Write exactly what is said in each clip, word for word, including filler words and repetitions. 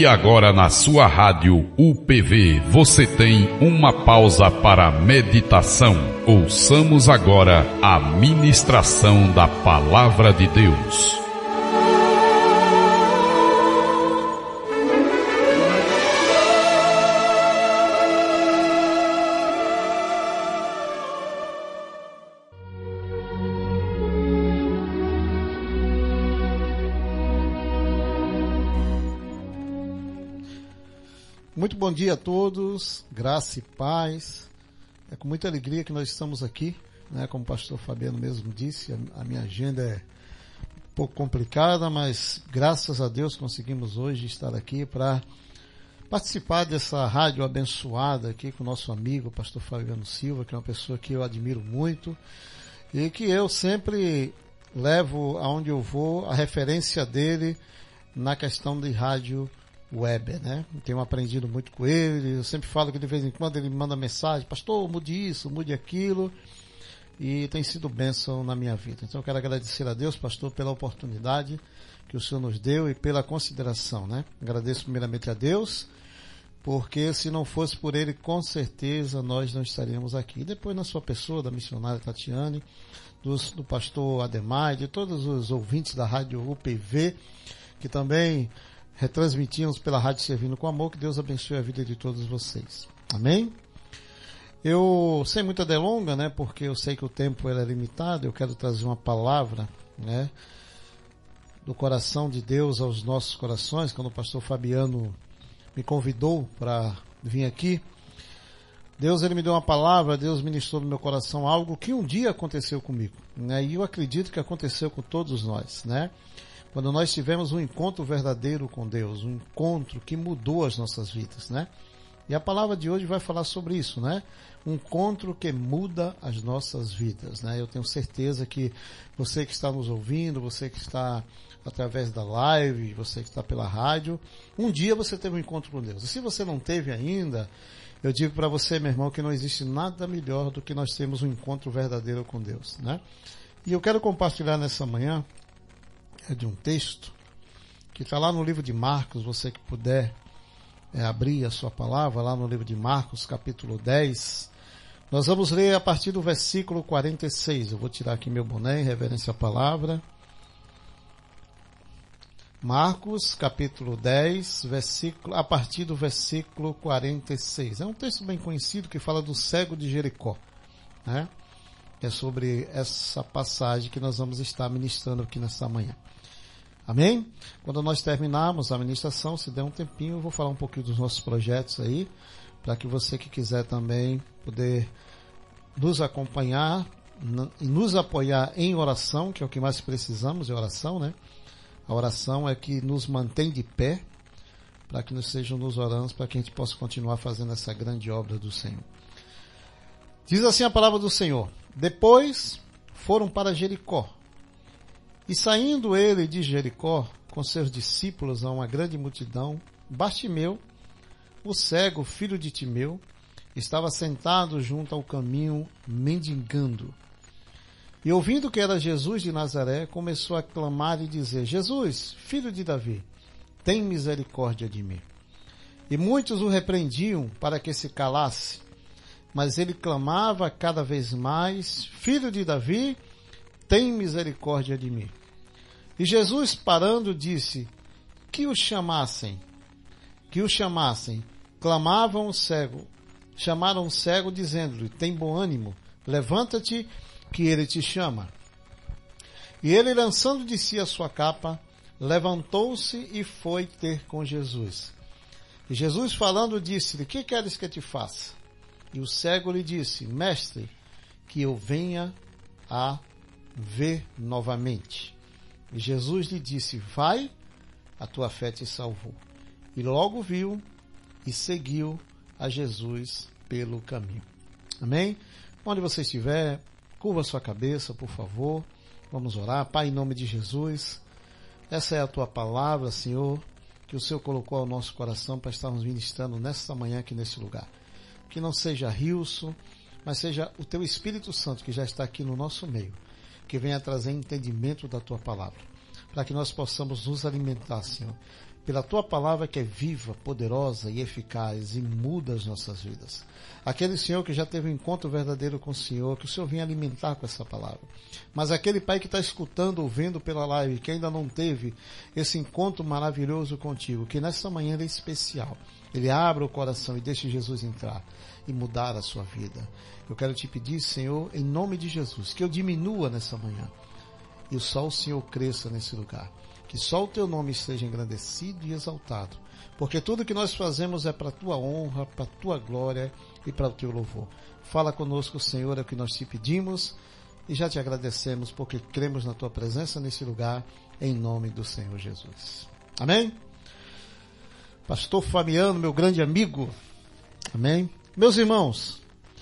agora na sua rádio U P V você tem uma pausa para meditação. Ouçamos agora a ministração da Palavra de Deus. Muito bom dia a todos, graça e paz. É com muita alegria que nós estamos aqui, né? Como o pastor Fabiano mesmo disse, a, a minha agenda é um pouco complicada, mas graças a Deus conseguimos hoje estar aqui para participar dessa rádio abençoada aqui com o nosso amigo, o pastor Fabiano Silva, que é uma pessoa que eu admiro muito e que eu sempre levo aonde eu vou a referência dele na questão de rádio Weber, né? Tenho aprendido muito com ele. Eu sempre falo que de vez em quando ele me manda mensagem: pastor, mude isso, mude aquilo, e tem sido bênção na minha vida. Então eu quero agradecer a Deus, pastor, pela oportunidade que o Senhor nos deu e pela consideração, né? Agradeço primeiramente a Deus, porque se não fosse por ele, com certeza nós não estaríamos aqui. E depois na sua pessoa, da missionária Tatiane, dos, do pastor Ademar, de todos os ouvintes da rádio U P V, que também retransmitimos pela Rádio Servindo com Amor. Que Deus abençoe a vida de todos vocês. Amém? Eu, sem muita delonga, né, porque eu sei que o tempo é limitado, eu quero trazer uma palavra, né, do coração de Deus aos nossos corações. Quando o pastor Fabiano me convidou para vir aqui, Deus ele me deu uma palavra, Deus ministrou no meu coração algo que um dia aconteceu comigo, né, e eu acredito que aconteceu com todos nós, né? Quando nós tivemos um encontro verdadeiro com Deus, um encontro que mudou as nossas vidas, né? E a palavra de hoje vai falar sobre isso, né? Um encontro que muda as nossas vidas, né? Eu tenho certeza que você que está nos ouvindo, você que está através da live, você que está pela rádio, um dia você teve um encontro com Deus. E se você não teve ainda, eu digo para você, meu irmão, que não existe nada melhor do que nós termos um encontro verdadeiro com Deus, né? E eu quero compartilhar nessa manhã é de um texto que está lá no livro de Marcos. Você que puder é, abrir a sua palavra lá no livro de Marcos, capítulo dez, nós vamos ler a partir do versículo quarenta e seis. Eu vou tirar aqui meu boné em reverência à palavra. Marcos, capítulo dez, versículo, a partir do versículo quarenta e seis. É um texto bem conhecido que fala do cego de Jericó, né? É sobre essa passagem que nós vamos estar ministrando aqui nesta manhã. Amém? Quando nós terminarmos a ministração, se der um tempinho, eu vou falar um pouquinho dos nossos projetos aí, para que você que quiser também poder nos acompanhar e nos apoiar em oração, que é o que mais precisamos, é oração, né? A oração é que nos mantém de pé, para que nos sejam nos orando, para que a gente possa continuar fazendo essa grande obra do Senhor. Diz assim a palavra do Senhor: depois foram para Jericó. E saindo ele de Jericó, com seus discípulos a uma grande multidão, Bartimeu, o cego, filho de Timeu, estava sentado junto ao caminho, mendigando. E ouvindo que era Jesus de Nazaré, começou a clamar e dizer: Jesus, filho de Davi, tem misericórdia de mim. E muitos o repreendiam para que se calasse, mas ele clamava cada vez mais: Filho de Davi, tem misericórdia de mim. E Jesus, parando, disse: que o chamassem, que o chamassem. Clamavam o cego, chamaram o cego, dizendo-lhe: tem bom ânimo, levanta-te, que ele te chama. E ele, lançando de si a sua capa, levantou-se e foi ter com Jesus. E Jesus, falando, disse-lhe: que queres que te faça? E o cego lhe disse: mestre, que eu venha a ver novamente. E Jesus lhe disse: vai, a tua fé te salvou. E logo viu e seguiu a Jesus pelo caminho. Amém? Onde você estiver, curva sua cabeça, por favor. Vamos orar. Pai, em nome de Jesus, essa é a tua palavra, Senhor, que o Senhor colocou ao nosso coração para estarmos ministrando nesta manhã aqui nesse lugar. Que não seja Rilson, mas seja o teu Espírito Santo que já está aqui no nosso meio, que venha trazer entendimento da tua palavra, para que nós possamos nos alimentar, Senhor, pela tua palavra que é viva, poderosa e eficaz e muda as nossas vidas. Aquele Senhor que já teve um encontro verdadeiro com o Senhor, que o Senhor vinha alimentar com essa palavra. Mas aquele Pai que está escutando ou vendo pela live, que ainda não teve esse encontro maravilhoso contigo, que nessa manhã ele é especial. Ele abra o coração e deixe Jesus entrar e mudar a sua vida. Eu quero te pedir, Senhor, em nome de Jesus, que eu diminua nessa manhã e só o Senhor cresça nesse lugar. Que só o teu nome seja engrandecido e exaltado. Porque tudo que nós fazemos é para a tua honra, para a tua glória e para o teu louvor. Fala conosco, Senhor, é o que nós te pedimos e já te agradecemos porque cremos na tua presença nesse lugar, em nome do Senhor Jesus. Amém? Pastor Fabiano, meu grande amigo. Amém? Meus irmãos,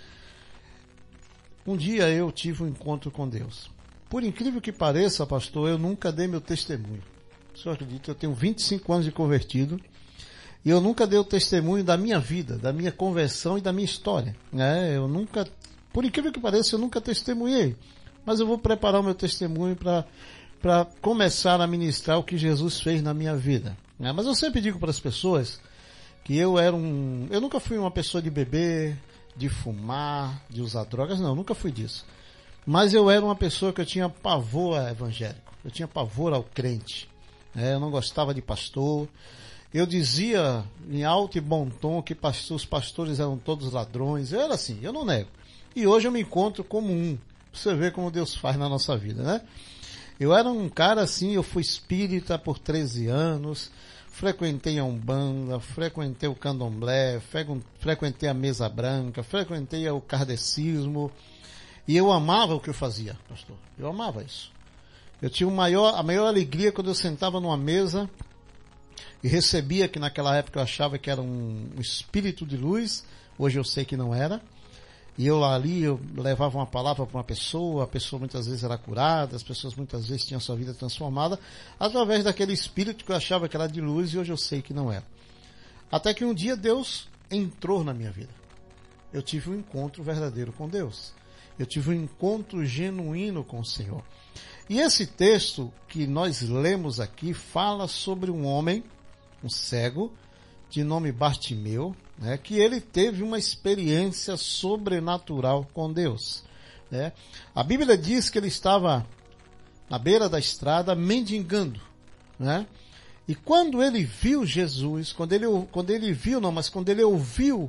um dia eu tive um encontro com Deus. Por incrível que pareça, pastor, eu nunca dei meu testemunho. O senhor acredita? Eu tenho vinte e cinco anos de convertido e eu nunca dei o testemunho da minha vida, da minha conversão e da minha história. Né? Eu nunca, por incrível que pareça, eu nunca testemunhei. Mas eu vou preparar o meu testemunho para para começar a ministrar o que Jesus fez na minha vida. Né? Mas eu sempre digo para as pessoas que eu era um... Eu nunca fui uma pessoa de beber, de fumar, de usar drogas. Não, eu nunca fui disso. Mas eu era uma pessoa que eu tinha pavor evangélico. Eu tinha pavor ao crente. É, eu não gostava de pastor. Eu dizia em alto e bom tom que pastor, os pastores eram todos ladrões. Eu era assim, eu não nego. E hoje eu me encontro como um. Você vê como Deus faz na nossa vida, né? Eu era um cara assim, eu fui espírita por treze anos, frequentei a Umbanda, frequentei o Candomblé, frequentei a Mesa Branca, frequentei o Kardecismo. E eu amava o que eu fazia, pastor. Eu amava isso. Eu tinha o maior, a maior alegria quando eu sentava numa mesa e recebia, que naquela época eu achava que era um, um espírito de luz, hoje eu sei que não era. E eu lá ali, eu levava uma palavra para uma pessoa, a pessoa muitas vezes era curada, as pessoas muitas vezes tinham sua vida transformada, através daquele espírito que eu achava que era de luz e hoje eu sei que não era. Até que um dia Deus entrou na minha vida. Eu tive um encontro verdadeiro com Deus. Eu tive um encontro genuíno com o Senhor. E esse texto que nós lemos aqui fala sobre um homem, um cego, de nome Bartimeu, né, que ele teve uma experiência sobrenatural com Deus. Né? A Bíblia diz que ele estava na beira da estrada mendigando. Né? E quando ele viu Jesus, quando ele, quando ele viu, não, mas quando ele ouviu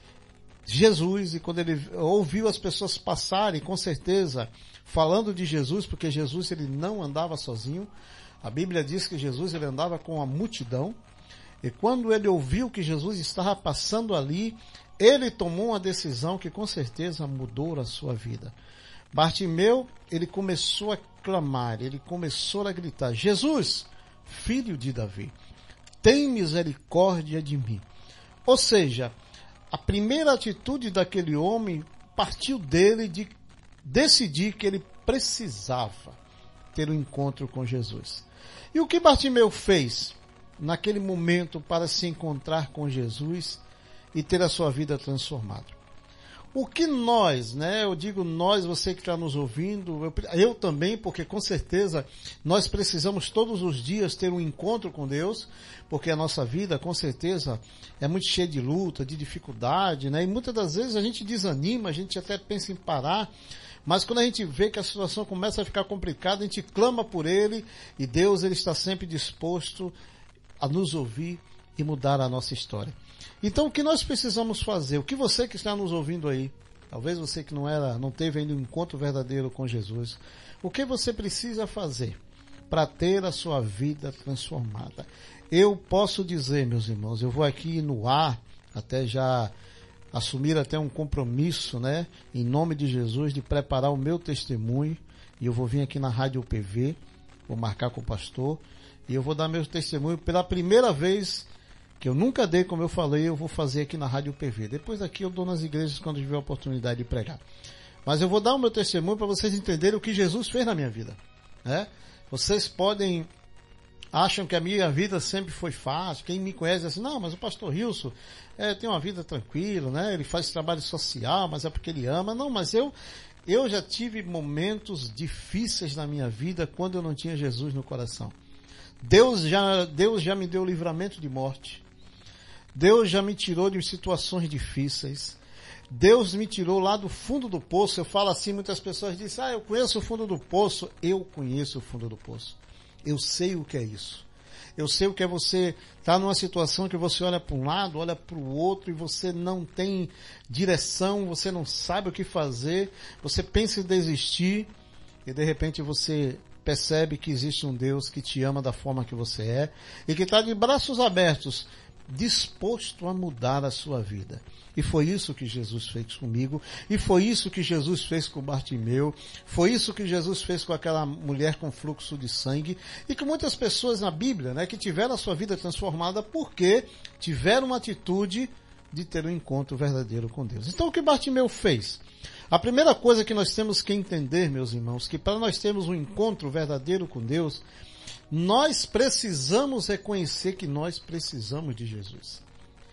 Jesus, e quando ele ouviu as pessoas passarem, com certeza, falando de Jesus, porque Jesus ele não andava sozinho. A Bíblia diz que Jesus ele andava com a multidão. E quando ele ouviu que Jesus estava passando ali, ele tomou uma decisão que com certeza mudou a sua vida. Bartimeu, ele começou a clamar, ele começou a gritar: Jesus, filho de Davi, tem misericórdia de mim. Ou seja, a primeira atitude daquele homem partiu dele de decidir que ele precisava ter um encontro com Jesus. E o que Bartimeu fez naquele momento para se encontrar com Jesus e ter a sua vida transformada? O que nós, né, eu digo nós, você que está nos ouvindo, eu, eu também, porque com certeza nós precisamos todos os dias ter um encontro com Deus, porque a nossa vida, com certeza, é muito cheia de luta, de dificuldade, né, e muitas das vezes a gente desanima, a gente até pensa em parar, mas quando a gente vê que a situação começa a ficar complicada, a gente clama por Ele, e Deus ele está sempre disposto a nos ouvir e mudar a nossa história. Então, o que nós precisamos fazer? O que você que está nos ouvindo aí, talvez você que não era, não teve ainda um encontro verdadeiro com Jesus, o que você precisa fazer para ter a sua vida transformada? Eu posso dizer, meus irmãos, eu vou aqui no ar, até já assumir até um compromisso, né, em nome de Jesus, de preparar o meu testemunho, e eu vou vir aqui na Rádio U P V, vou marcar com o pastor, e eu vou dar meu testemunho pela primeira vez, que eu nunca dei, como eu falei, eu vou fazer aqui na Rádio U P V. Depois daqui eu dou nas igrejas quando tiver a oportunidade de pregar. Mas eu vou dar o meu testemunho para vocês entenderem o que Jesus fez na minha vida. Né? Vocês podem, acham que a minha vida sempre foi fácil. Quem me conhece diz assim, não, mas o pastor Rilson é, tem uma vida tranquila, né? Ele faz trabalho social, mas é porque ele ama. Não, mas eu, eu já tive momentos difíceis na minha vida quando eu não tinha Jesus no coração. Deus já, Deus já me deu livramento de morte. Deus já me tirou de situações difíceis. Deus me tirou lá do fundo do poço. Eu falo assim, muitas pessoas dizem, ah, eu conheço o fundo do poço. Eu conheço o fundo do poço. Eu sei o que é isso. Eu sei o que é você estar numa situação que você olha para um lado, olha para o outro e você não tem direção, você não sabe o que fazer, você pensa em desistir e de repente você percebe que existe um Deus que te ama da forma que você é e que está de braços abertos, disposto a mudar a sua vida. E foi isso que Jesus fez comigo, e foi isso que Jesus fez com Bartimeu, foi isso que Jesus fez com aquela mulher com fluxo de sangue, e com muitas pessoas na Bíblia, né, que tiveram a sua vida transformada porque tiveram uma atitude de ter um encontro verdadeiro com Deus. Então o que Bartimeu fez? A primeira coisa que nós temos que entender, meus irmãos, que para nós termos um encontro verdadeiro com Deus, nós precisamos reconhecer que nós precisamos de Jesus.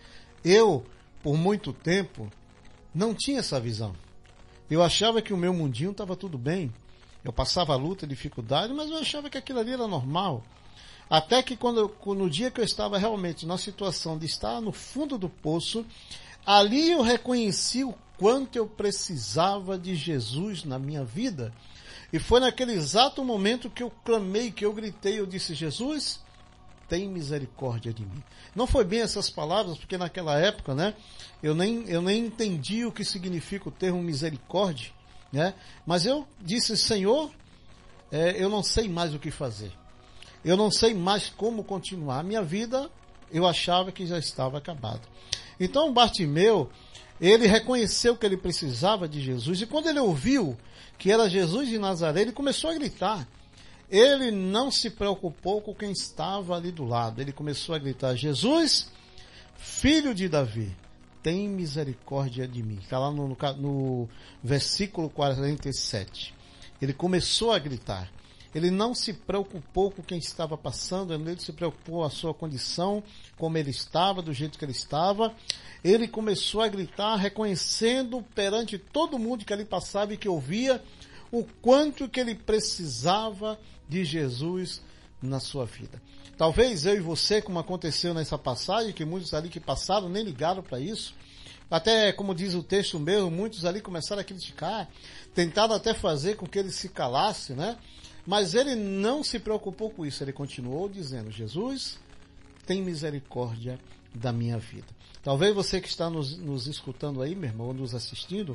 Eu, por muito tempo, não tinha essa visão. Eu achava que o meu mundinho estava tudo bem. Eu passava luta, dificuldade, mas eu achava que aquilo ali era normal. Até que quando, no dia que eu estava realmente na situação de estar no fundo do poço, ali eu reconheci o quanto eu precisava de Jesus na minha vida. E foi naquele exato momento que eu clamei, que eu gritei, eu disse, Jesus, tem misericórdia de mim. Não foi bem essas palavras, porque naquela época, né, eu nem, eu nem entendi o que significa o termo misericórdia, né, mas eu disse, Senhor, é, eu não sei mais o que fazer. Eu não sei mais como continuar. A minha vida, eu achava que já estava acabada. Então, Bartimeu, ele reconheceu que ele precisava de Jesus, e quando ele ouviu que era Jesus de Nazaré, ele começou a gritar. Ele não se preocupou com quem estava ali do lado. Ele começou a gritar, Jesus, filho de Davi, tem misericórdia de mim. Está lá no, no, no versículo quarenta e sete. Ele começou a gritar. Ele não se preocupou com quem estava passando, ele se preocupou com a sua condição, como ele estava, do jeito que ele estava. Ele começou a gritar, reconhecendo perante todo mundo que ali passava e que ouvia o quanto que ele precisava de Jesus na sua vida. Talvez eu e você, como aconteceu nessa passagem, que muitos ali que passaram nem ligaram para isso, até como diz o texto mesmo, muitos ali começaram a criticar, tentaram até fazer com que ele se calasse, né? Mas ele não se preocupou com isso, ele continuou dizendo, Jesus, tem misericórdia da minha vida. Talvez você que está nos, nos escutando aí, meu irmão, ou nos assistindo,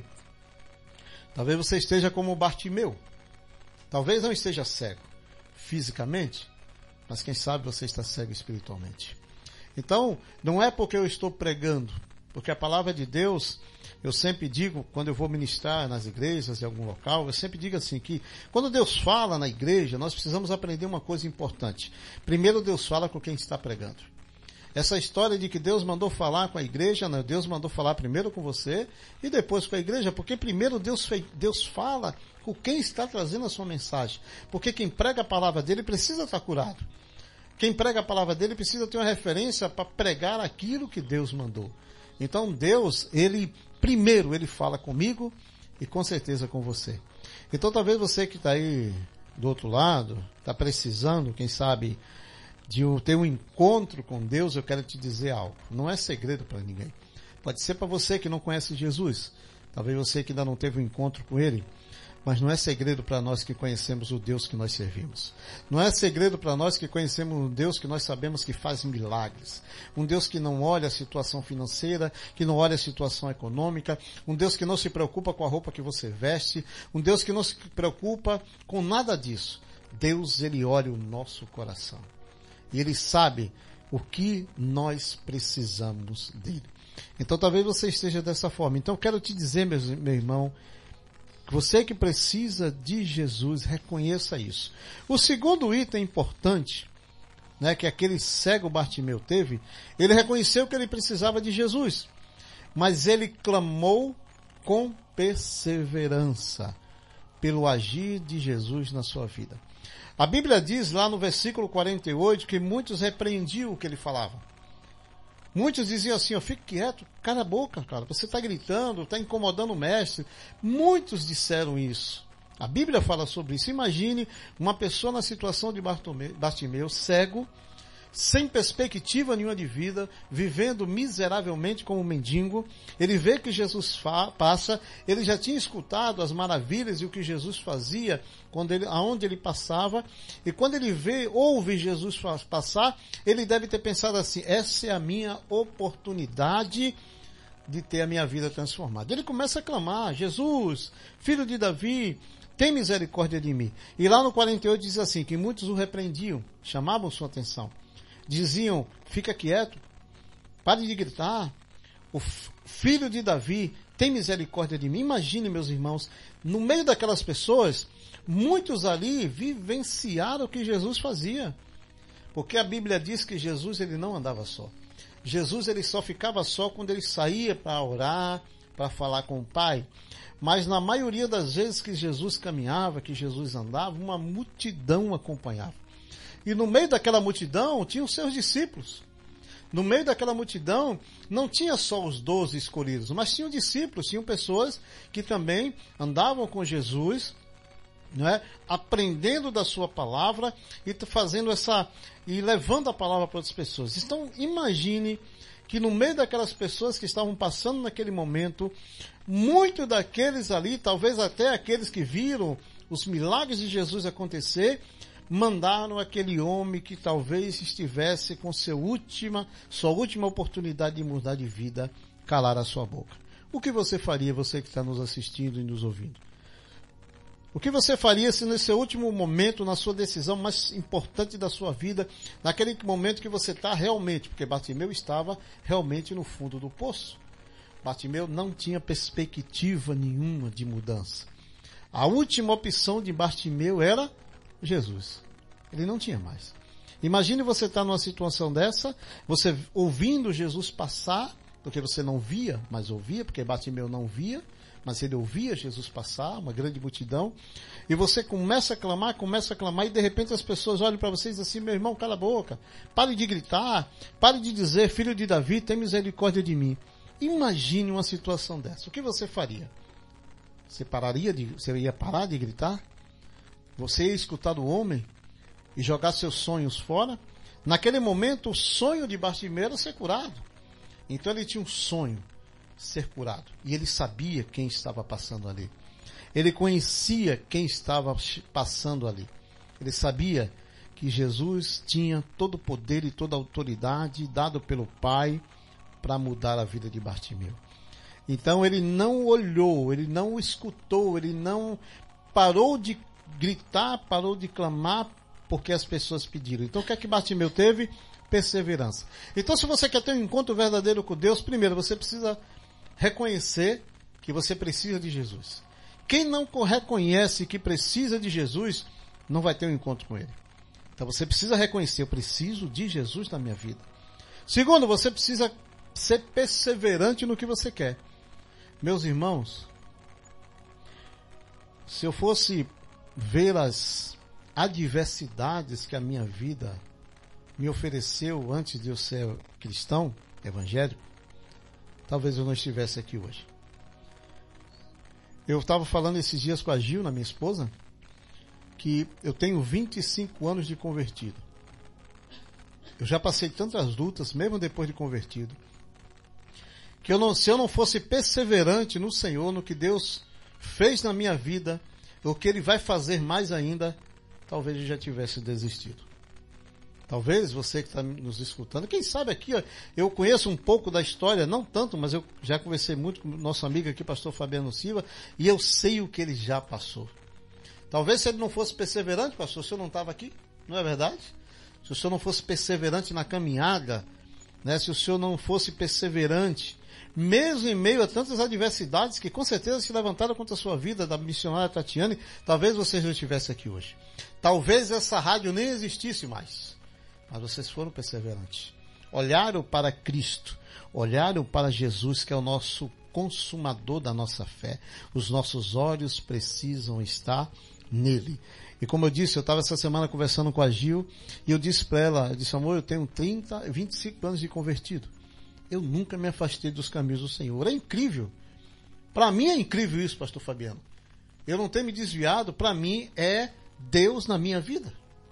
talvez você esteja como Bartimeu. Talvez não esteja cego fisicamente, mas quem sabe você está cego espiritualmente. Então, não é porque eu estou pregando, porque a palavra de Deus, eu sempre digo, quando eu vou ministrar nas igrejas, em algum local, eu sempre digo assim, que quando Deus fala na igreja, nós precisamos aprender uma coisa importante. Primeiro, Deus fala com quem está pregando. Essa história de que Deus mandou falar com a igreja, não, Deus mandou falar primeiro com você e depois com a igreja, porque primeiro Deus, fez, Deus fala com quem está trazendo a sua mensagem. Porque quem prega a palavra dele precisa estar curado. Quem prega a palavra dele precisa ter uma referência para pregar aquilo que Deus mandou. Então Deus, ele primeiro ele fala comigo e com certeza com você. Então talvez você que está aí do outro lado, está precisando, quem sabe, de ter um encontro com Deus, eu quero te dizer algo. Não é segredo para ninguém. Pode ser para você que não conhece Jesus. Talvez você que ainda não teve um encontro com Ele. Mas não é segredo para nós que conhecemos o Deus que nós servimos. Não é segredo para nós que conhecemos um Deus que nós sabemos que faz milagres. Um Deus que não olha a situação financeira, que não olha a situação econômica. Um Deus que não se preocupa com a roupa que você veste. Um Deus que não se preocupa com nada disso. Deus, Ele olha o nosso coração. E Ele sabe o que nós precisamos dEle. Então talvez você esteja dessa forma. Então eu quero te dizer, meu, meu irmão, você que precisa de Jesus, reconheça isso. O segundo item importante, né, que aquele cego Bartimeu teve, ele reconheceu que ele precisava de Jesus, mas ele clamou com perseverança pelo agir de Jesus na sua vida. A Bíblia diz lá no versículo quarenta e oito que muitos repreendiam o que ele falava. Muitos diziam assim, ó, fique quieto, cala a boca, cara, você está gritando, está incomodando o mestre. Muitos disseram isso. A Bíblia fala sobre isso. Imagine uma pessoa na situação de Bartimeu, cego, sem perspectiva nenhuma de vida, vivendo miseravelmente como um mendigo. Ele vê que Jesus fa- passa, ele já tinha escutado as maravilhas e o que Jesus fazia, quando ele, aonde ele passava, e quando ele vê, ouve Jesus passar, ele deve ter pensado assim: essa é a minha oportunidade de ter a minha vida transformada. Ele começa a clamar: Jesus, filho de Davi, tem misericórdia de mim. E lá no quarenta e oito diz assim, que muitos o repreendiam, chamavam sua atenção. Diziam: fica quieto, pare de gritar, o filho de Davi tem misericórdia de mim. Imagine, meus irmãos, no meio daquelas pessoas, muitos ali vivenciaram o que Jesus fazia. Porque a Bíblia diz que Jesus ele não andava só. Jesus ele só ficava só quando ele saía para orar, para falar com o Pai. Mas na maioria das vezes que Jesus caminhava, que Jesus andava, uma multidão acompanhava. E no meio daquela multidão tinha os seus discípulos. No meio daquela multidão não tinha só os doze escolhidos, mas tinham discípulos, tinham pessoas que também andavam com Jesus, não é? Aprendendo da sua palavra e fazendo essa e levando a palavra para outras pessoas. Então imagine que no meio daquelas pessoas que estavam passando naquele momento, muitos daqueles ali, talvez até aqueles que viram os milagres de Jesus acontecer, mandaram aquele homem que talvez estivesse com seu última, sua última oportunidade de mudar de vida, calar a sua boca. O que você faria, você que está nos assistindo e nos ouvindo? O que você faria se nesse último momento, na sua decisão mais importante da sua vida, naquele momento que você está realmente, porque Bartimeu estava realmente no fundo do poço. Bartimeu não tinha perspectiva nenhuma de mudança. A última opção de Bartimeu era Jesus. Ele não tinha mais. Imagine você estar numa situação dessa, você ouvindo Jesus passar, porque você não via, mas ouvia, porque Bartimeu não via, mas ele ouvia Jesus passar, uma grande multidão, e você começa a clamar, começa a clamar, e de repente as pessoas olham para você e dizem assim: meu irmão, cala a boca, pare de gritar, pare de dizer, filho de Davi, tem misericórdia de mim. Imagine uma situação dessa. O que você faria? Você pararia de, você ia parar de gritar? Você ia escutar o homem e jogar seus sonhos fora? Naquele momento, o sonho de Bartimeu era ser curado. Então ele tinha um sonho, ser curado. E ele sabia quem estava passando ali. Ele conhecia quem estava passando ali. Ele sabia que Jesus tinha todo o poder e toda a autoridade dado pelo Pai para mudar a vida de Bartimeu. Então ele não olhou, ele não escutou, ele não parou de gritar, parou de clamar porque as pessoas pediram. Então o que é que Bartimeu teve? Perseverança. Então se você quer ter um encontro verdadeiro com Deus, primeiro você precisa reconhecer que você precisa de Jesus. Quem não reconhece que precisa de Jesus, não vai ter um encontro com Ele. Então você precisa reconhecer: eu preciso de Jesus na minha vida. Segundo, você precisa ser perseverante no que você quer. Meus irmãos, se eu fosse ver as adversidades que a minha vida me ofereceu antes de eu ser cristão, evangélico, talvez eu não estivesse aqui hoje. Eu estava falando esses dias com a Gil, na minha esposa, que eu tenho vinte e cinco anos de convertido. Eu já passei tantas lutas, mesmo depois de convertido, que eu não, se eu não fosse perseverante no Senhor, no que Deus fez na minha vida, o que Ele vai fazer mais ainda, talvez eu já tivesse desistido. Talvez você que está nos escutando, quem sabe aqui, ó, eu conheço um pouco da história, não tanto, mas eu já conversei muito com o nosso amigo aqui, pastor Fabiano Silva, e eu sei o que ele já passou. Talvez se ele não fosse perseverante, pastor, o senhor não estava aqui, não é verdade? Se o senhor não fosse perseverante na caminhada, né, se o senhor não fosse perseverante, mesmo em meio a tantas adversidades que com certeza se levantaram contra a sua vida, da missionária Tatiane, talvez você já estivesse aqui hoje. Talvez essa rádio nem existisse mais. Mas vocês foram perseverantes. Olharam para Cristo. Olharam para Jesus, que é o nosso consumador da nossa fé. Os nossos olhos precisam estar nele. E como eu disse, eu estava essa semana conversando com a Gil, e eu disse para ela, eu disse: amor, eu tenho trinta, vinte e cinco anos de convertido. Eu nunca me afastei dos caminhos do Senhor. É incrível. Para mim é incrível isso, pastor Fabiano. eu não ter me desviado, para mim, é Deus na minha vida.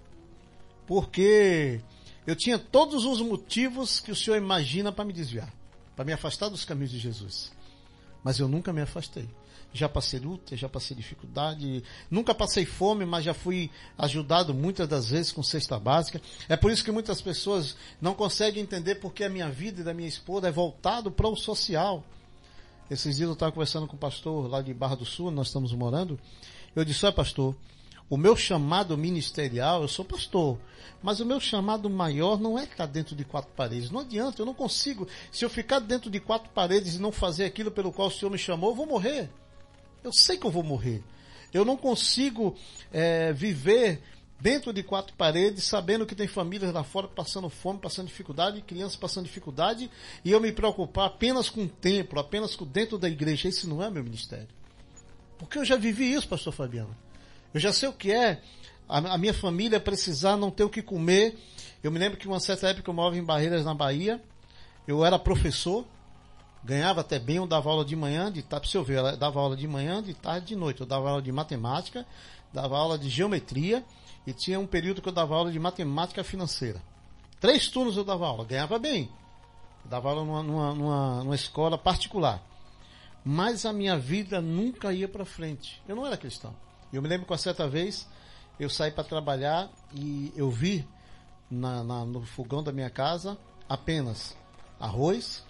Porque eu tinha todos os motivos que o Senhor imagina para me desviar, para me afastar dos caminhos de Jesus. Mas eu nunca me afastei. Já passei luta, já passei dificuldade, nunca passei fome, mas já fui ajudado muitas das vezes com cesta básica. É por isso que muitas pessoas não conseguem entender porque a minha vida e da minha esposa é voltado para o social. Esses dias eu estava conversando com o pastor lá de Barra do Sul, nós estamos morando. Eu disse, olha pastor, o meu chamado ministerial, eu sou pastor, mas o meu chamado maior não é estar dentro de quatro paredes. Não adianta, eu não consigo. Se eu ficar dentro de quatro paredes e não fazer aquilo pelo qual o Senhor me chamou, eu vou morrer. Eu sei que eu vou morrer. Eu não consigo é, viver dentro de quatro paredes, sabendo que tem famílias lá fora passando fome, passando dificuldade, crianças passando dificuldade, e eu me preocupar apenas com o templo, apenas com dentro da igreja. Esse não é meu ministério. Porque eu já vivi isso, pastor Fabiano. Eu já sei o que é a, a minha família precisar não ter o que comer. Eu me lembro que uma certa época eu morava em Barreiras, na Bahia. Eu era professor. Ganhava até bem, eu dava aula de manhã, de tarde, para você ver, eu dava aula de manhã, de tarde, de noite. Eu dava aula de matemática, dava aula de geometria e tinha um período que eu dava aula de matemática financeira. Três turnos eu dava aula, ganhava bem. Eu dava aula numa, numa, numa, numa escola particular. Mas a minha vida nunca ia para frente. Eu não era cristão. Eu me lembro que uma certa vez eu saí para trabalhar e eu vi na, na, no fogão da minha casa apenas arroz,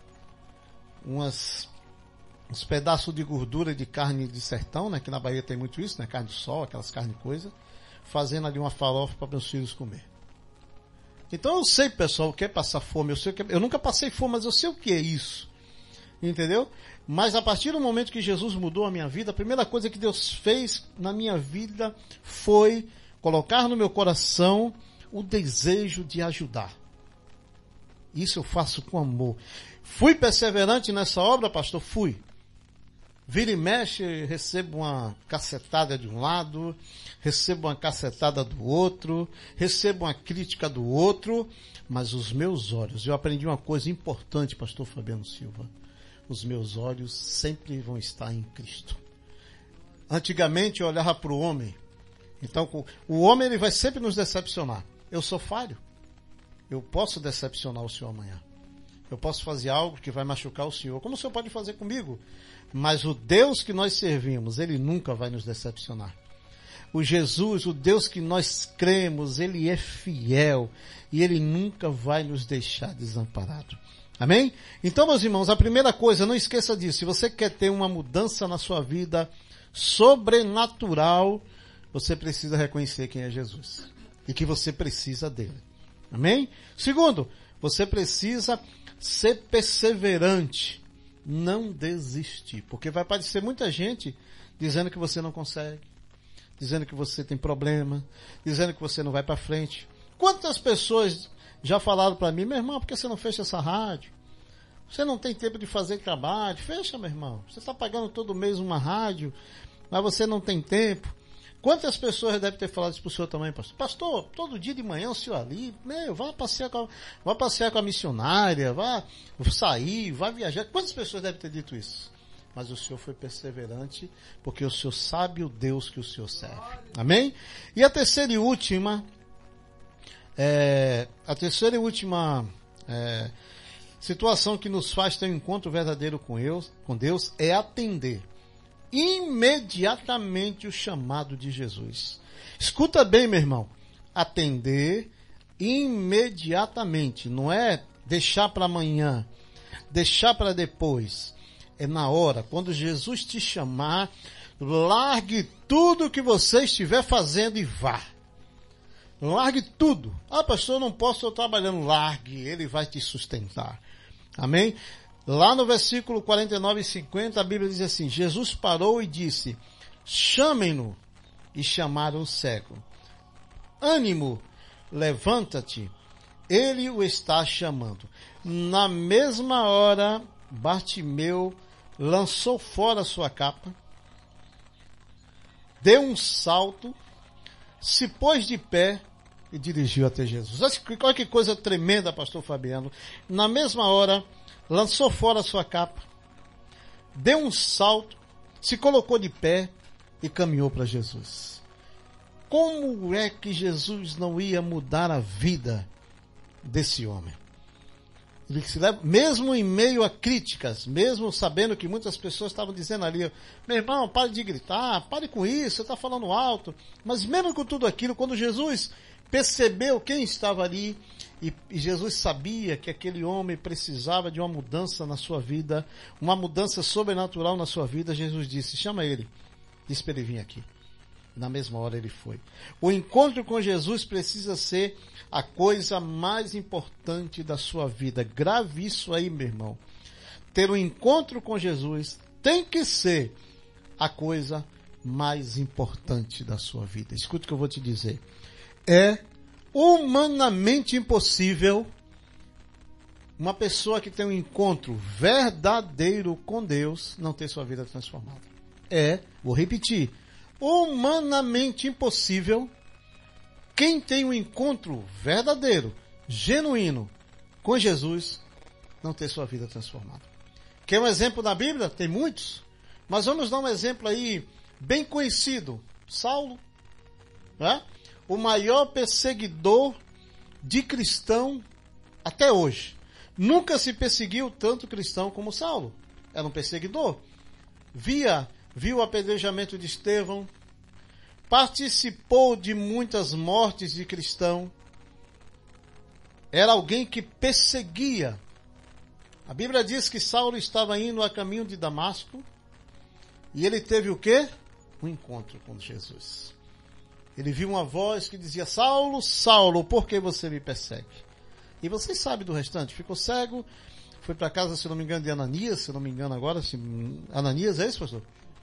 Umas, uns pedaços de gordura de carne de sertão, né? Que na Bahia tem muito isso, né? Carne de sol, aquelas carnes de coisa. Fazendo ali uma farofa para meus filhos comer. Então eu sei, pessoal, o que é passar fome. Eu, sei que é, eu nunca passei fome, mas eu sei o que é isso. Entendeu? Mas a partir do momento que Jesus mudou a minha vida, a primeira coisa que Deus fez na minha vida foi colocar no meu coração o desejo de ajudar. Isso eu faço com amor. Fui perseverante nessa obra, pastor? Fui. Vira e mexe, recebo uma cacetada de um lado, recebo uma cacetada do outro, recebo uma crítica do outro, mas os meus olhos, eu aprendi uma coisa importante, pastor Fabiano Silva, os meus olhos sempre vão estar em Cristo. Antigamente eu olhava para o homem, então o homem ele vai sempre nos decepcionar. Eu sou falho, eu posso decepcionar o Senhor amanhã. Eu posso fazer algo que vai machucar o Senhor, como o Senhor pode fazer comigo. Mas o Deus que nós servimos, Ele nunca vai nos decepcionar. O Jesus, o Deus que nós cremos, Ele é fiel e Ele nunca vai nos deixar desamparados. Amém? Então, meus irmãos, a primeira coisa, não esqueça disso. Se você quer ter uma mudança na sua vida sobrenatural, você precisa reconhecer quem é Jesus e que você precisa dele. Amém? Segundo, você precisa ser perseverante, não desistir, porque vai aparecer muita gente dizendo que você não consegue, dizendo que você tem problema, dizendo que você não vai para frente. Quantas pessoas já falaram para mim, meu irmão, por que você não fecha essa rádio? Você não tem tempo de fazer trabalho? Fecha, meu irmão. Você está pagando todo mês uma rádio, mas você não tem tempo. Quantas pessoas devem ter falado isso para o senhor também, pastor? Pastor, todo dia de manhã o senhor ali, meu, vá passear com a, vá passear com a missionária, vá sair, vá viajar. Quantas pessoas devem ter dito isso? Mas o senhor foi perseverante, porque o senhor sabe o Deus que o senhor serve. Amém? E a terceira e última, é, a terceira e última é, situação que nos faz ter um encontro verdadeiro com Deus, com Deus é atender imediatamente o chamado de Jesus. Escuta bem, meu irmão. Atender imediatamente. Não é deixar para amanhã, deixar para depois. É na hora. Quando Jesus te chamar, largue tudo que você estiver fazendo e vá. Largue tudo. Ah, pastor, eu não posso, estou trabalhando. Largue, ele vai te sustentar. Amém? Lá no versículo quarenta e nove e cinquenta, a Bíblia diz assim, Jesus parou e disse, chamem-no, e chamaram o cego. Ânimo, levanta-te, ele o está chamando. Na mesma hora, Bartimeu lançou fora a sua capa, deu um salto, se pôs de pé e dirigiu até Jesus. Olha que coisa tremenda, pastor Fabiano. Na mesma hora, lançou fora a sua capa, deu um salto, se colocou de pé, e caminhou para Jesus. Como é que Jesus não ia mudar a vida desse homem? Ele se leva, mesmo em meio a críticas, mesmo sabendo que muitas pessoas estavam dizendo ali, meu irmão, pare de gritar, pare com isso, você está falando alto. Mas mesmo com tudo aquilo, quando Jesus percebeu quem estava ali, e, e Jesus sabia que aquele homem precisava de uma mudança na sua vida, uma mudança sobrenatural na sua vida, Jesus disse, chama ele, disse para ele vir aqui. Na mesma hora ele foi. O encontro com Jesus precisa ser a coisa mais importante da sua vida. Grave isso aí, meu irmão. Ter um encontro com Jesus tem que ser a coisa mais importante da sua vida. Escute o que eu vou te dizer. É humanamente impossível uma pessoa que tem um encontro verdadeiro com Deus não ter sua vida transformada. É, vou repetir, humanamente impossível quem tem um encontro verdadeiro, genuíno com Jesus não ter sua vida transformada. Quer um exemplo da Bíblia? Tem muitos, mas vamos dar um exemplo aí bem conhecido. Saulo, né? O maior perseguidor de cristão até hoje. Nunca se perseguiu tanto cristão como Saulo. Era um perseguidor. Via Viu o apedrejamento de Estevão, participou de muitas mortes de cristão, era alguém que perseguia. A Bíblia diz que Saulo estava indo a caminho de Damasco e ele teve o quê? Um encontro com Jesus. Ele viu uma voz que dizia, Saulo, Saulo, por que você me persegue? E vocês sabem do restante, ficou cego, foi para casa, se não me engano, de Ananias, se não me engano agora, se... Ananias, é isso, pastor?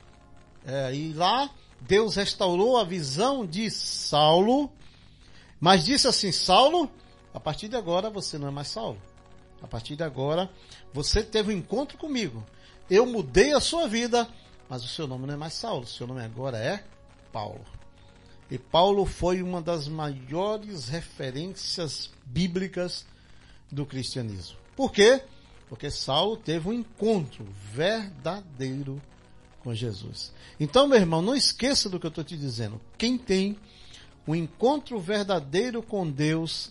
É, e lá Deus restaurou a visão de Saulo, mas disse assim, Saulo, a partir de agora você não é mais Saulo. A partir de agora você teve um encontro comigo. Eu mudei a sua vida, mas o seu nome não é mais Saulo, o seu nome agora é Paulo. E Paulo foi uma das maiores referências bíblicas do cristianismo. Por quê? Porque Saulo teve um encontro verdadeiro com Jesus. Então, meu irmão, não esqueça do que eu estou te dizendo. Quem tem um encontro verdadeiro com Deus,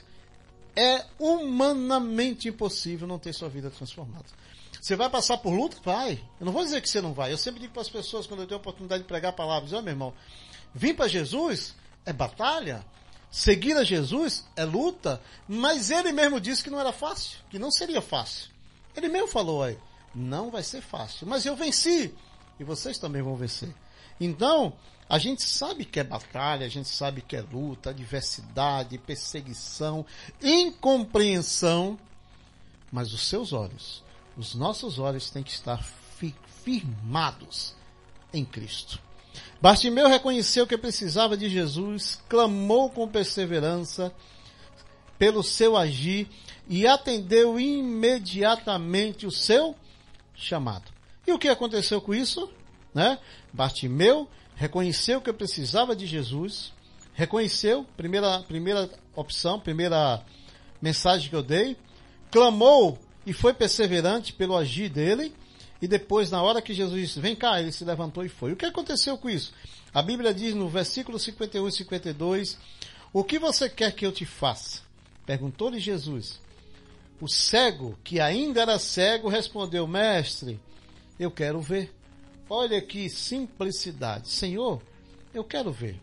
é humanamente impossível não ter sua vida transformada. Você vai passar por luta? Vai. Eu não vou dizer que você não vai. Eu sempre digo para as pessoas, quando eu tenho a oportunidade de pregar palavras, ó, meu irmão, vir para Jesus é batalha, seguir a Jesus é luta, mas ele mesmo disse que não era fácil, que não seria fácil. Ele mesmo falou aí, não vai ser fácil, mas eu venci. E vocês também vão vencer. Então, a gente sabe que é batalha, a gente sabe que é luta, adversidade, perseguição, incompreensão. Mas os seus olhos, os nossos olhos têm que estar fi- firmados em Cristo. Bartimeu reconheceu que precisava de Jesus, clamou com perseverança pelo seu agir e atendeu imediatamente o seu chamado. E o que aconteceu com isso? Né? Bartimeu reconheceu que precisava de Jesus, reconheceu, primeira, primeira opção, primeira mensagem que eu dei, clamou e foi perseverante pelo agir dele, e depois, na hora que Jesus disse, vem cá, ele se levantou e foi. O que aconteceu com isso? A Bíblia diz no versículo cinquenta e um e cinquenta e dois, o que você quer que eu te faça? Perguntou-lhe Jesus. O cego, que ainda era cego, respondeu, mestre, eu quero ver. Olha que simplicidade. Senhor, eu quero ver.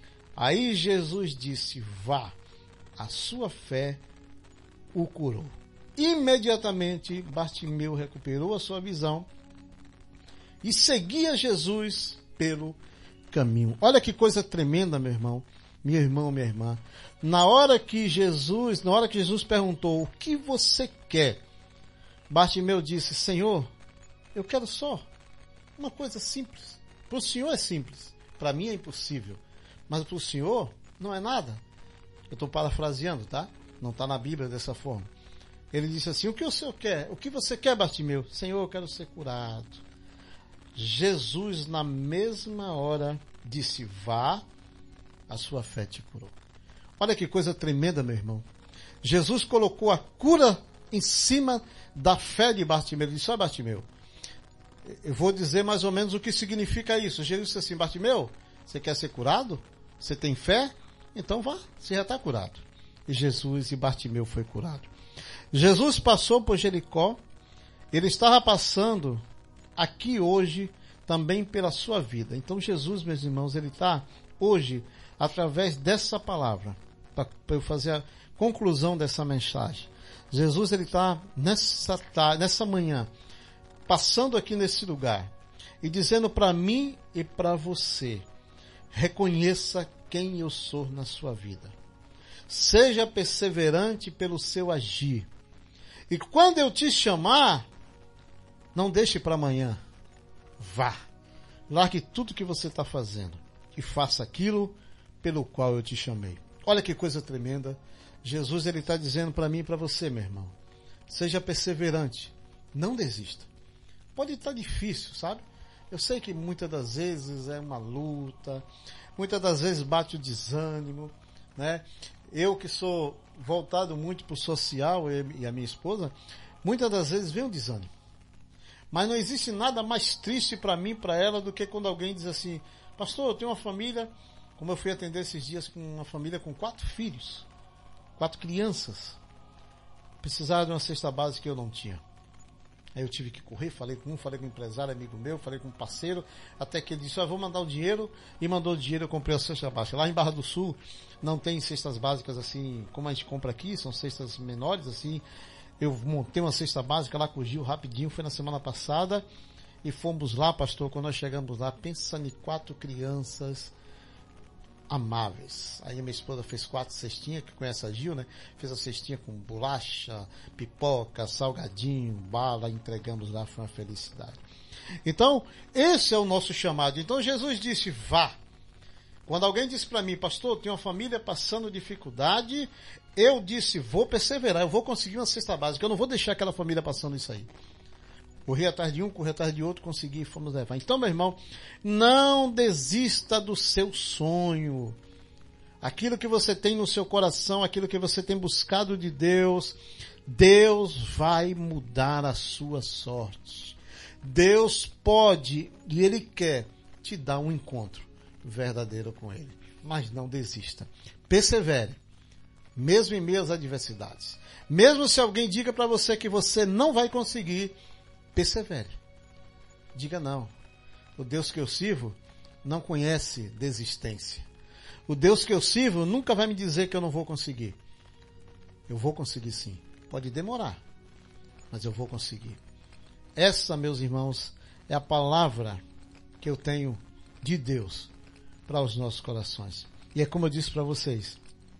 Aí Jesus disse, vá, a sua fé o curou. Imediatamente, Bartimeu recuperou a sua visão e seguia Jesus pelo caminho. Olha que coisa tremenda, meu irmão, meu irmão, minha irmã. Na hora que Jesus, na hora que Jesus perguntou, o que você quer? Bartimeu disse, Senhor, eu quero só uma coisa simples. Para o Senhor é simples, para mim é impossível. Mas para o Senhor não é nada. Eu estou parafraseando, tá? Não está na Bíblia dessa forma. Ele disse assim, o que o Senhor quer? O que você quer, Bartimeu? Senhor, eu quero ser curado. Jesus, na mesma hora, disse, vá, a sua fé te curou. Olha que coisa tremenda, meu irmão. Jesus colocou a cura em cima da fé de Bartimeu. Ele disse, ó Bartimeu, Eu vou dizer mais ou menos o que significa isso. Jesus disse assim: Bartimeu, você quer ser curado? Você tem fé? Então vá, você já está curado. E Jesus e Bartimeu foi curado. Jesus passou por Jericó. Ele estava passando aqui hoje também pela sua vida. Então Jesus, meus irmãos, ele está hoje, através dessa palavra, para eu fazer a conclusão dessa mensagem. Jesus, ele está nessa, nessa manhã, passando aqui nesse lugar e dizendo para mim e para você: reconheça quem eu sou na sua vida. Seja perseverante pelo seu agir. E quando eu te chamar, não deixe para amanhã. Vá. Largue tudo que você está fazendo e faça aquilo pelo qual eu te chamei. Olha que coisa tremenda. Jesus, ele está dizendo para mim e para você, meu irmão. Seja perseverante. Não desista. Pode estar difícil, sabe? Eu sei que muitas das vezes é uma luta. Muitas das vezes bate o desânimo, né? Eu que sou voltado muito para o social, e a minha esposa, muitas das vezes vem o desânimo. Mas não existe nada mais triste para mim, para ela, do que quando alguém diz assim: pastor, eu tenho uma família, como eu fui atender esses dias com uma família com quatro filhos, quatro crianças, precisaram de uma cesta básica que eu não tinha. Aí eu tive que correr, falei com um, falei com um empresário, amigo meu, falei com um parceiro, até que ele disse: ah, vou mandar o dinheiro, e mandou o dinheiro, eu comprei a cesta básica. Lá em Barra do Sul não tem cestas básicas assim, como a gente compra aqui, são cestas menores assim. Eu montei uma cesta básica lá com o Gil rapidinho, foi na semana passada, e fomos lá, pastor. Quando nós chegamos lá, pensa em quatro crianças amáveis. Aí a minha esposa fez quatro cestinhas, que conhece a Gil, né? Fez a cestinha com bolacha, pipoca, salgadinho, bala, entregamos lá, foi uma felicidade. Então, esse é o nosso chamado. Então Jesus disse: vá. Quando alguém disse para mim: pastor, tem uma família passando dificuldade, eu disse: vou perseverar, eu vou conseguir uma cesta básica, eu não vou deixar aquela família passando isso aí. Corri atrás de um, corri atrás de outro, consegui e fomos levar. Então, meu irmão, não desista do seu sonho. Aquilo que você tem no seu coração, aquilo que você tem buscado de Deus, Deus vai mudar a sua sorte. Deus pode e Ele quer te dar um encontro verdadeiro com Ele. Mas não desista. Persevere. Mesmo em meio às adversidades. Mesmo se alguém diga para você que você não vai conseguir, persevere. Diga não. O Deus que eu sirvo não conhece desistência. O Deus que eu sirvo nunca vai me dizer que eu não vou conseguir. Eu vou conseguir sim. Pode demorar, mas eu vou conseguir. Essa, meus irmãos, é a palavra que eu tenho de Deus para os nossos corações. E é como eu disse para vocês.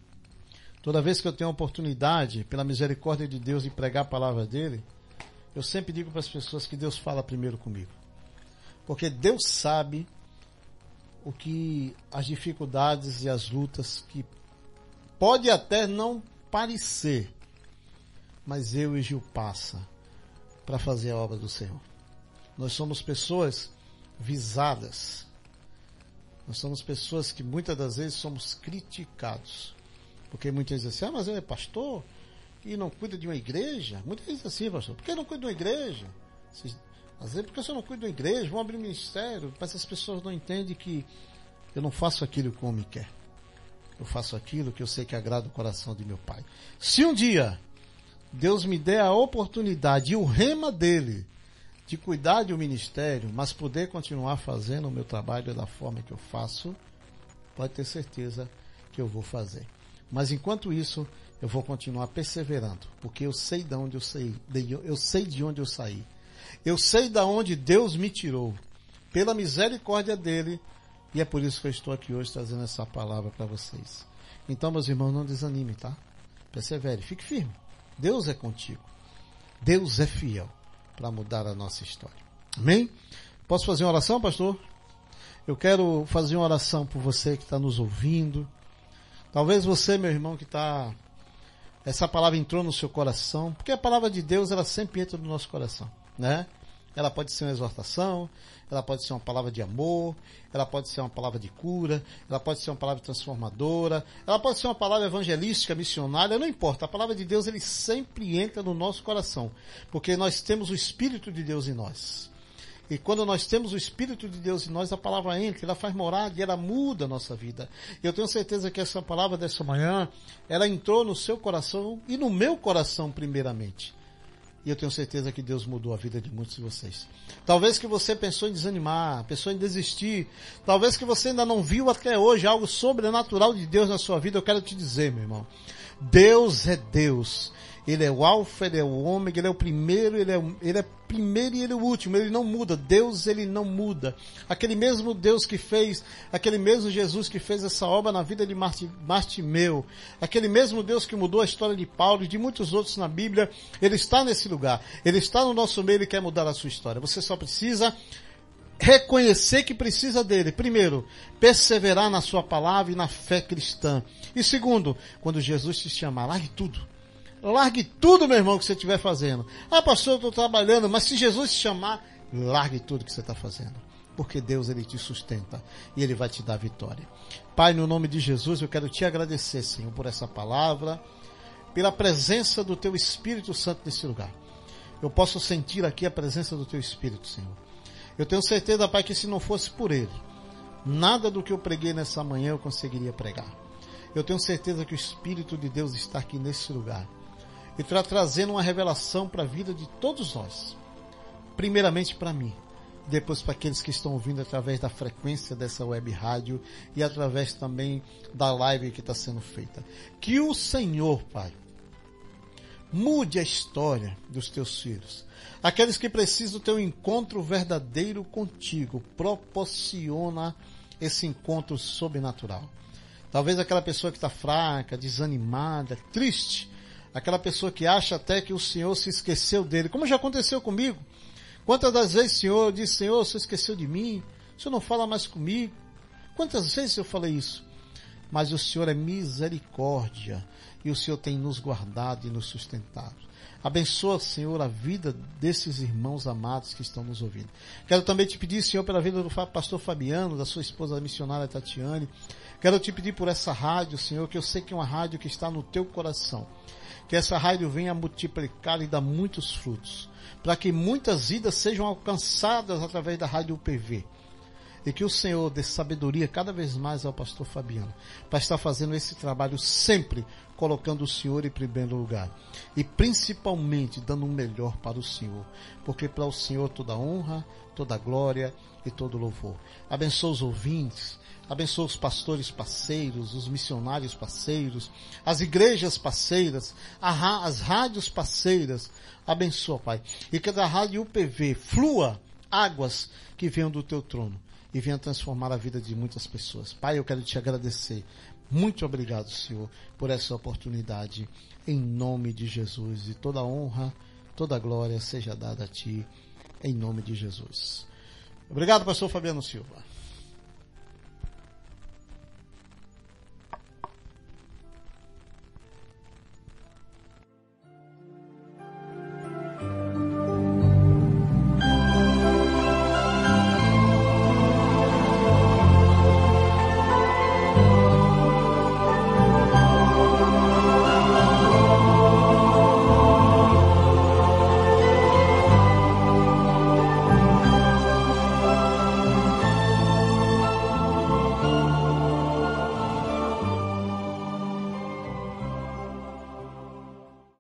Toda vez que eu tenho a oportunidade, pela misericórdia de Deus, de pregar a palavra dele, eu sempre digo para as pessoas que Deus fala primeiro comigo. Porque Deus sabe o que as dificuldades e as lutas que pode até não parecer, mas eu e Gil passa para fazer a obra do Senhor. Nós somos pessoas visadas. Nós somos pessoas que muitas das vezes somos criticados. Porque muitas vezes assim: ah, mas ele é pastor e não cuida de uma igreja. Muitas vezes assim: pastor, por que não cuida de uma igreja? Às vezes, porque você não cuida de uma igreja, vão abrir um ministério. Mas as pessoas não entendem que eu não faço aquilo que o homem quer. Eu faço aquilo que eu sei que agrada o coração de meu Pai. Se um dia Deus me der a oportunidade e o rema dele de cuidar de um ministério, mas poder continuar fazendo o meu trabalho da forma que eu faço, pode ter certeza que eu vou fazer. Mas enquanto isso, eu vou continuar perseverando, porque eu sei de onde eu saí, eu sei de onde eu saí. Eu sei de onde Deus me tirou, pela misericórdia dele, e é por isso que eu estou aqui hoje trazendo essa palavra para vocês. Então, meus irmãos, não desanime, tá? Persevere, fique firme. Deus é contigo. Deus é fiel para mudar a nossa história. Amém? Posso fazer uma oração, pastor? Eu quero fazer uma oração por você que está nos ouvindo. Talvez você, meu irmão, que está... Essa palavra entrou no seu coração, porque a palavra de Deus, ela sempre entra no nosso coração, né? Ela pode ser uma exortação, ela pode ser uma palavra de amor, ela pode ser uma palavra de cura, ela pode ser uma palavra transformadora, ela pode ser uma palavra evangelística, missionária, não importa. A palavra de Deus, ele sempre entra no nosso coração, porque nós temos o Espírito de Deus em nós. E quando nós temos o Espírito de Deus em nós, a palavra entra, ela faz morada e ela muda a nossa vida. Eu tenho certeza que essa palavra dessa manhã, ela entrou no seu coração e no meu coração primeiramente. E eu tenho certeza que Deus mudou a vida de muitos de vocês. Talvez que você pensou em desanimar, pensou em desistir. Talvez que você ainda não viu até hoje algo sobrenatural de Deus na sua vida. Eu quero te dizer, meu irmão, Deus é Deus. Ele é o alfa, ele é o ômega, ele é o primeiro, ele é, ele é primeiro e ele é o último. Ele não muda. Deus, ele não muda. Aquele mesmo Deus que fez, aquele mesmo Jesus que fez essa obra na vida de Bartimeu, aquele mesmo Deus que mudou a história de Paulo e de muitos outros na Bíblia, ele está nesse lugar. Ele está no nosso meio, ele quer mudar a sua história. Você só precisa reconhecer que precisa dele. Primeiro, perseverar na sua palavra e na fé cristã. E segundo, quando Jesus te chamar, largue tudo. Largue tudo, meu irmão, que você estiver fazendo. Ah, pastor, eu estou trabalhando, mas se Jesus te chamar, largue tudo que você está fazendo. Porque Deus, ele te sustenta e ele vai te dar vitória. Pai, no nome de Jesus, eu quero te agradecer, Senhor, por essa palavra, pela presença do teu Espírito Santo nesse lugar. Eu posso sentir aqui a presença do teu Espírito, Senhor. Eu tenho certeza, Pai, que se não fosse por ele, nada do que eu preguei nessa manhã eu conseguiria pregar. Eu tenho certeza que o Espírito de Deus está aqui nesse lugar. E está trazendo uma revelação para a vida de todos nós. Primeiramente para mim. Depois para aqueles que estão ouvindo através da frequência dessa web rádio. E através também da live que está sendo feita. Que o Senhor, Pai, mude a história dos teus filhos. Aqueles que precisam ter um encontro verdadeiro contigo. Proporciona esse encontro sobrenatural. Talvez aquela pessoa que está fraca, desanimada, triste. Aquela pessoa que acha até que o Senhor se esqueceu dele. Como já aconteceu comigo. Quantas das vezes o Senhor disse, Senhor, o Senhor esqueceu de mim? O Senhor não fala mais comigo? Quantas vezes eu falei isso? Mas o Senhor é misericórdia. E o Senhor tem nos guardado e nos sustentado. Abençoa, Senhor, a vida desses irmãos amados que estão nos ouvindo. Quero também te pedir, Senhor, pela vida do pastor Fabiano, da sua esposa a missionária Tatiane. Quero te pedir por essa rádio, Senhor, que eu sei que é uma rádio que está no teu coração. Que essa rádio venha multiplicar e dar muitos frutos, para que muitas vidas sejam alcançadas através da rádio U P V. E que o Senhor dê sabedoria cada vez mais ao pastor Fabiano, para estar fazendo esse trabalho sempre, colocando o Senhor em primeiro lugar. E principalmente dando o melhor para o Senhor, porque para o Senhor toda honra, toda glória e todo louvor. Abençoa os ouvintes. Abençoa os pastores parceiros, os missionários parceiros, as igrejas parceiras, as rádios parceiras. Abençoa, Pai. E que da rádio U P V flua águas que venham do teu trono e venham transformar a vida de muitas pessoas. Pai, eu quero te agradecer. Muito obrigado, Senhor, por essa oportunidade. Em nome de Jesus. E toda honra, toda glória seja dada a ti. Em nome de Jesus. Obrigado, pastor Fabiano Silva.